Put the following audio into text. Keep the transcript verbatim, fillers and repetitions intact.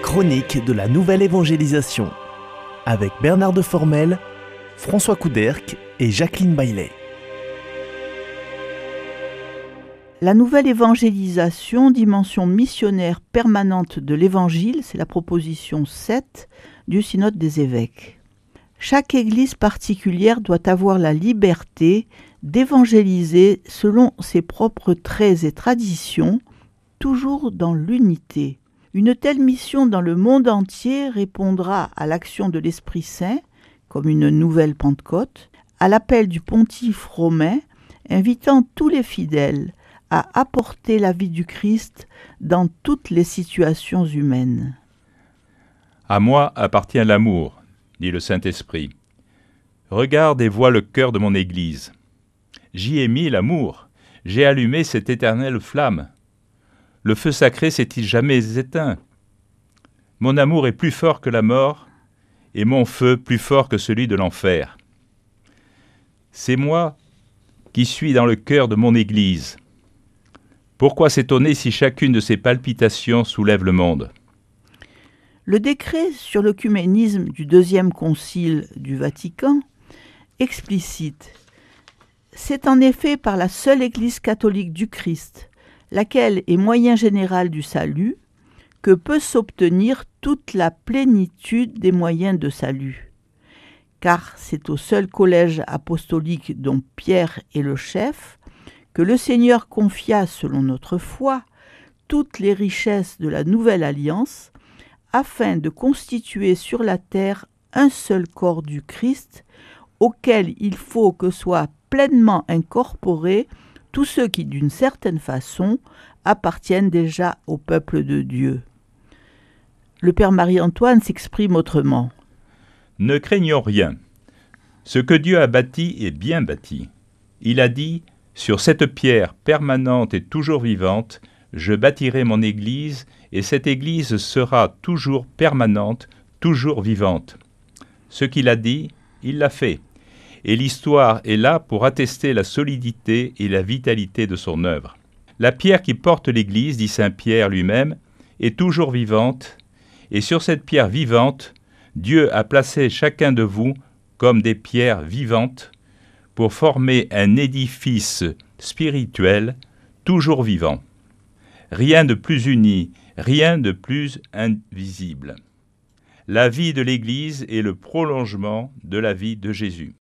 chronique de la nouvelle évangélisation avec Bernard de Formel, François Couderc et Jacqueline Baillet. La nouvelle évangélisation, dimension missionnaire permanente de l'évangile, c'est la proposition sept du synode des évêques. Chaque église particulière doit avoir la liberté d'évangéliser selon ses propres traits et traditions, toujours dans l'unité. Une telle mission dans le monde entier répondra à l'action de l'Esprit Saint, comme une nouvelle Pentecôte, à l'appel du pontife romain, invitant tous les fidèles à apporter la vie du Christ dans toutes les situations humaines. À moi appartient l'amour, dit le Saint-Esprit. Regarde et vois le cœur de mon Église. J'y ai mis l'amour, j'ai allumé cette éternelle flamme. Le feu sacré s'est-il jamais éteint? Mon amour est plus fort que la mort, et mon feu plus fort que celui de l'enfer. C'est moi qui suis dans le cœur de mon Église. Pourquoi s'étonner si chacune de ces palpitations soulève le monde? Le décret sur l'œcuménisme du deuxième concile du Vatican explicite: c'est en effet par la seule Église catholique du Christ, laquelle est moyen général du salut, que peut s'obtenir toute la plénitude des moyens de salut. Car c'est au seul collège apostolique dont Pierre est le chef que le Seigneur confia, selon notre foi, toutes les richesses de la nouvelle alliance, afin de constituer sur la terre un seul corps du Christ, auquel il faut que soient pleinement incorporés tous ceux qui, d'une certaine façon, appartiennent déjà au peuple de Dieu. Le Père Marie-Antoine s'exprime autrement. Ne craignons rien. Ce que Dieu a bâti est bien bâti. Il a dit, sur cette pierre permanente et toujours vivante, je bâtirai mon Église, et cette Église sera toujours permanente, toujours vivante. Ce qu'il a dit, il l'a fait. Et l'histoire est là pour attester la solidité et la vitalité de son œuvre. La pierre qui porte l'Église, dit saint Pierre lui-même, est toujours vivante, et sur cette pierre vivante, Dieu a placé chacun de vous comme des pierres vivantes pour former un édifice spirituel toujours vivant. Rien de plus uni, rien de plus invisible. La vie de l'Église est le prolongement de la vie de Jésus.